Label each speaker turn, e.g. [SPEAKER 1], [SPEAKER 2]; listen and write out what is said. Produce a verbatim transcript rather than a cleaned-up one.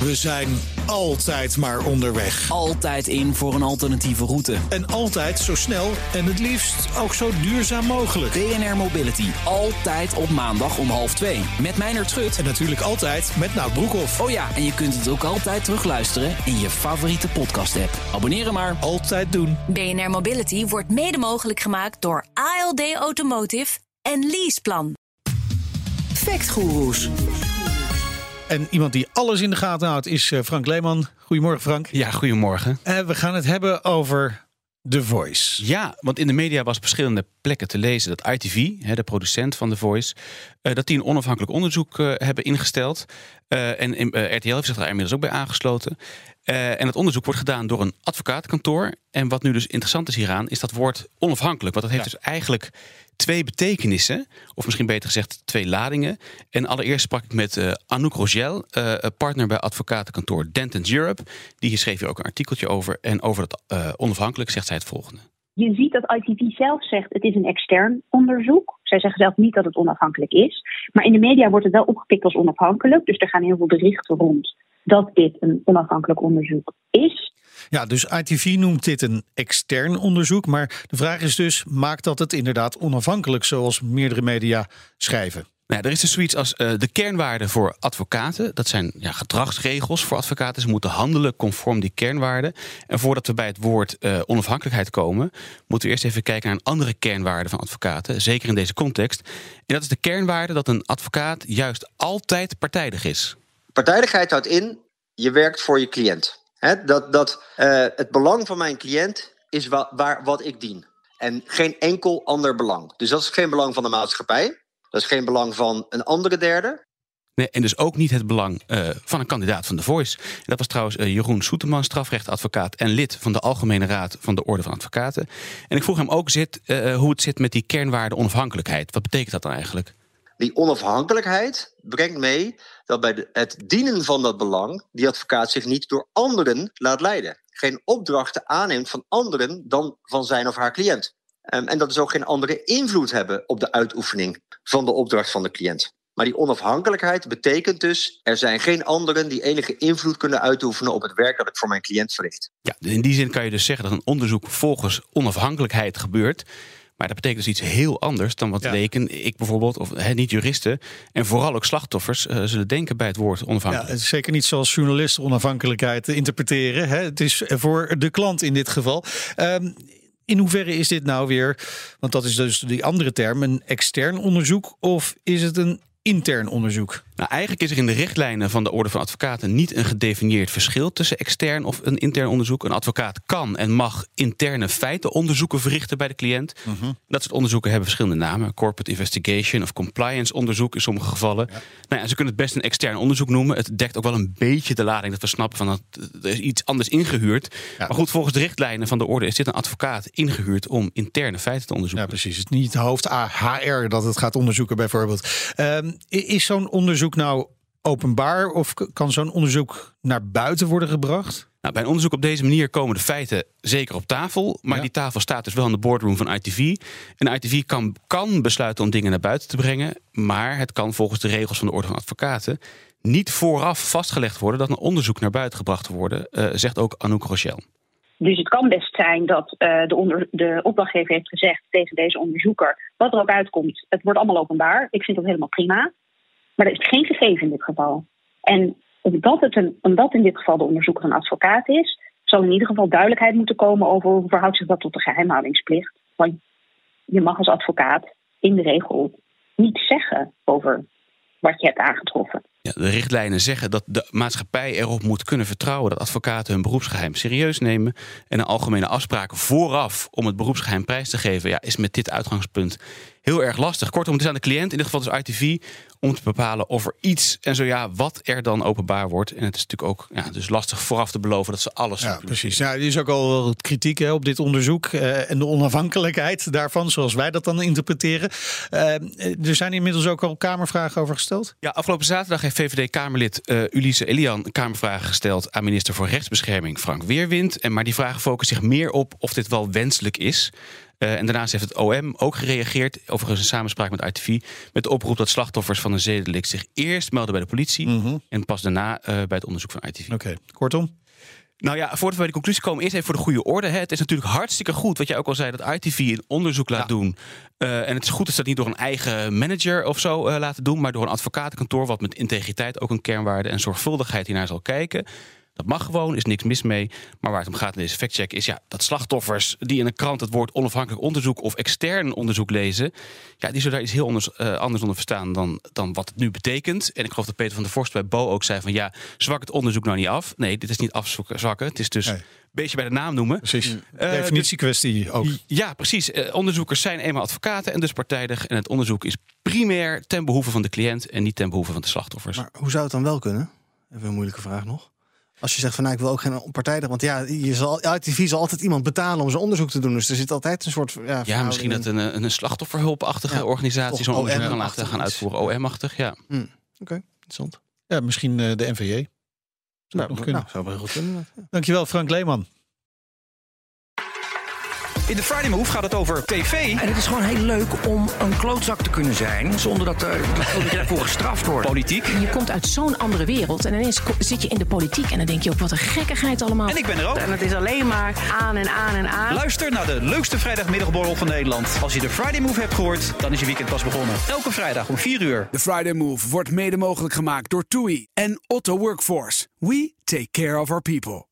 [SPEAKER 1] We zijn altijd maar onderweg.
[SPEAKER 2] Altijd in voor een alternatieve route.
[SPEAKER 1] En altijd zo snel en het liefst ook zo duurzaam mogelijk.
[SPEAKER 2] B N R Mobility, altijd op maandag om half twee. Met Meijnerd Schut.
[SPEAKER 1] En natuurlijk altijd met Nout Broekhoff.
[SPEAKER 2] Oh ja, en je kunt het ook altijd terugluisteren in je favoriete podcast-app. Abonneren maar.
[SPEAKER 1] Altijd doen.
[SPEAKER 3] B N R Mobility wordt mede mogelijk gemaakt door A L D Automotive en Leaseplan.
[SPEAKER 2] Factgoeroes.
[SPEAKER 1] En iemand die alles in de gaten houdt is Frank Leeman. Goedemorgen, Frank.
[SPEAKER 4] Ja, goedemorgen.
[SPEAKER 1] Uh, we gaan het hebben over The Voice.
[SPEAKER 4] Ja, want in de media was op verschillende plekken te lezen dat I T V, de producent van The Voice, uh, dat die een onafhankelijk onderzoek uh, hebben ingesteld. Uh, en uh, R T L heeft zich daar inmiddels ook bij aangesloten. Uh, en het onderzoek wordt gedaan door een advocatenkantoor. En wat nu dus interessant is hieraan, is dat woord onafhankelijk. Want dat heeft ja. dus eigenlijk twee betekenissen, of misschien beter gezegd twee ladingen. En allereerst sprak ik met uh, Anouk Rogel, uh, partner bij advocatenkantoor Dentons Europe. Die schreef hier ook een artikeltje over. En over dat uh, onafhankelijk zegt zij het volgende.
[SPEAKER 5] Je ziet dat I T V zelf zegt het is een extern onderzoek. Zij zeggen zelf niet dat het onafhankelijk is. Maar in de media wordt het wel opgepikt als onafhankelijk. Dus er gaan heel veel berichten rond dat dit een onafhankelijk onderzoek is.
[SPEAKER 1] Ja, dus I T V noemt dit een extern onderzoek. Maar de vraag is dus, maakt dat het inderdaad onafhankelijk, zoals meerdere media schrijven?
[SPEAKER 4] Nou ja, er is dus zoiets als uh, de kernwaarden voor advocaten. Dat zijn ja, gedragsregels voor advocaten. Ze moeten handelen conform die kernwaarden. En voordat we bij het woord uh, onafhankelijkheid komen, moeten we eerst even kijken naar een andere kernwaarde van advocaten. Zeker in deze context. En dat is de kernwaarde dat een advocaat juist altijd partijdig is.
[SPEAKER 6] Partijdigheid houdt in, je werkt voor je cliënt. He, dat dat uh, het belang van mijn cliënt is wa- waar, wat ik dien. En geen enkel ander belang. Dus dat is geen belang van de maatschappij. Dat is geen belang van een andere derde.
[SPEAKER 4] Nee, en dus ook niet het belang uh, van een kandidaat van The Voice. En dat was trouwens uh, Jeroen Soeteman, strafrechtadvocaat en lid van de Algemene Raad van de Orde van Advocaten. En ik vroeg hem ook zit, uh, hoe het zit met die kernwaarde onafhankelijkheid. Wat betekent dat dan eigenlijk?
[SPEAKER 6] Die onafhankelijkheid brengt mee dat bij de, het dienen van dat belang die advocaat zich niet door anderen laat leiden. Geen opdrachten aanneemt van anderen dan van zijn of haar cliënt. Um, en dat is ook geen andere invloed hebben op de uitoefening van de opdracht van de cliënt. Maar die onafhankelijkheid betekent dus, er zijn geen anderen die enige invloed kunnen uitoefenen op het werk dat ik voor mijn cliënt verricht.
[SPEAKER 4] Ja, in die zin kan je dus zeggen dat een onderzoek volgens onafhankelijkheid gebeurt. Maar dat betekent dus iets heel anders dan wat ja. leken, ik bijvoorbeeld, of he, niet juristen, en vooral ook slachtoffers uh, zullen denken bij het woord onafhankelijk.
[SPEAKER 1] Ja, het is zeker niet zoals journalisten onafhankelijkheid interpreteren. Hè? Het is voor de klant in dit geval. Um, in hoeverre is dit nou weer, want dat is dus die andere term, een extern onderzoek, of is het een intern onderzoek?
[SPEAKER 4] Nou, eigenlijk is er in de richtlijnen van de Orde van Advocaten niet een gedefinieerd verschil tussen extern of een intern onderzoek. Een advocaat kan en mag interne feitenonderzoeken verrichten bij de cliënt. Uh-huh. Dat soort onderzoeken hebben verschillende namen. Corporate investigation of compliance onderzoek in sommige gevallen. Ja. Nou ja, ze kunnen het best een extern onderzoek noemen. Het dekt ook wel een beetje de lading dat we snappen van dat er is iets anders ingehuurd. Ja. Maar goed, volgens de richtlijnen van de Orde is dit een advocaat ingehuurd om interne feiten te onderzoeken.
[SPEAKER 1] Ja, precies. Het is niet hoofd H R dat het gaat onderzoeken bijvoorbeeld. Um, is zo'n onderzoek nou openbaar of kan zo'n onderzoek naar buiten worden gebracht?
[SPEAKER 4] Nou, bij een onderzoek op deze manier komen de feiten zeker op tafel. Maar ja. die tafel staat dus wel in de boardroom van I T V. En I T V kan, kan besluiten om dingen naar buiten te brengen. Maar het kan volgens de regels van de Orde van Advocaten niet vooraf vastgelegd worden dat een onderzoek naar buiten gebracht wordt worden, uh, zegt ook Anouk Rogel.
[SPEAKER 5] Dus het kan best zijn dat uh, de, onder, de opdrachtgever heeft gezegd tegen deze onderzoeker, wat er ook uitkomt, het wordt allemaal openbaar. Ik vind dat helemaal prima. Maar dat is geen gegeven in dit geval. En omdat, het een, omdat in dit geval de onderzoeker een advocaat is, zal in ieder geval duidelijkheid moeten komen over hoe verhoudt zich dat tot de geheimhoudingsplicht. Want je mag als advocaat in de regel niet zeggen over wat je hebt aangetroffen.
[SPEAKER 4] Ja, de richtlijnen zeggen dat de maatschappij erop moet kunnen vertrouwen dat advocaten hun beroepsgeheim serieus nemen. En een algemene afspraak vooraf om het beroepsgeheim prijs te geven, ja, is met dit uitgangspunt heel erg lastig. Kortom, het is aan de cliënt, in dit geval dus I T V, om te bepalen of er iets en zo ja, wat er dan openbaar wordt. En het is natuurlijk ook ja, dus lastig vooraf te beloven dat ze alles.
[SPEAKER 1] Ja, precies. Nou, er is ook al wel wat kritiek hè, op dit onderzoek uh, en de onafhankelijkheid daarvan, zoals wij dat dan interpreteren. Uh, er zijn inmiddels ook al Kamervragen over gesteld.
[SPEAKER 4] Ja, afgelopen zaterdag heeft V V D-Kamerlid uh, Ulisse Elian Kamervragen gesteld aan minister voor Rechtsbescherming Frank Weerwind. En maar die vragen focussen zich meer op of dit wel wenselijk is. Uh, en daarnaast heeft het O M ook gereageerd, overigens in samenspraak met I T V, met de oproep dat slachtoffers van een zedendelict zich eerst melden bij de politie mm-hmm. en pas daarna uh, bij het onderzoek van I T V.
[SPEAKER 1] Oké, okay. Kortom?
[SPEAKER 4] Nou ja, voordat we bij de conclusie komen, eerst even voor de goede orde. Hè. Het is natuurlijk hartstikke goed, wat jij ook al zei, dat I T V een onderzoek laat ja. doen. Uh, en het is goed dat ze dat niet door een eigen manager of zo uh, laten doen, maar door een advocatenkantoor wat met integriteit ook een kernwaarde en zorgvuldigheid hiernaar zal kijken. Dat mag gewoon, is niks mis mee. Maar waar het om gaat in deze factcheck is ja, dat slachtoffers die in een krant het woord onafhankelijk onderzoek of extern onderzoek lezen, ja, die zullen daar iets heel anders, uh, anders onder verstaan dan, dan wat het nu betekent. En ik geloof dat Peter van der Vorst bij Bo ook zei van ja, zwak het onderzoek nou niet af. Nee, dit is niet afzwakken. Het is dus een nee. beetje bij de naam noemen.
[SPEAKER 1] Precies. Uh, Definitiekwestie ook.
[SPEAKER 4] Ja, precies. Uh, onderzoekers zijn eenmaal advocaten en dus partijdig. En het onderzoek is primair ten behoeve van de cliënt en niet ten behoeve van de slachtoffers.
[SPEAKER 7] Maar hoe zou het dan wel kunnen? Even een moeilijke vraag nog. Als je zegt van nou, ik wil ook geen partijdig, want ja, je zal, I T V zal altijd iemand betalen om zijn onderzoek te doen. Dus er zit altijd een soort ja,
[SPEAKER 4] ja misschien dat een, een slachtofferhulpachtige ja, organisatie zo'n onderzoek kan laten gaan uitvoeren. O M-achtig, ja.
[SPEAKER 7] Hmm. Oké, okay, interessant.
[SPEAKER 1] Ja, misschien uh, de N V J. Zou
[SPEAKER 7] nou,
[SPEAKER 1] nog kunnen.
[SPEAKER 7] Nou, zou wel heel goed kunnen. Ja.
[SPEAKER 1] Dankjewel, Frank Leeman.
[SPEAKER 8] In de Friday Move gaat het over tv.
[SPEAKER 9] En het is gewoon heel leuk om een klootzak te kunnen zijn zonder dat, uh, dat je daarvoor gestraft wordt.
[SPEAKER 8] Politiek.
[SPEAKER 10] Je komt uit zo'n andere wereld en ineens zit je in de politiek en dan denk je ook wat een gekkigheid allemaal.
[SPEAKER 8] En ik ben er ook.
[SPEAKER 9] En het is alleen maar aan en aan en aan.
[SPEAKER 8] Luister naar de leukste vrijdagmiddagborrel van Nederland. Als je de Friday Move hebt gehoord, dan is je weekend pas begonnen. Elke vrijdag om vier uur.
[SPEAKER 11] De Friday Move wordt mede mogelijk gemaakt door TUI en Otto Workforce. We take care of our people.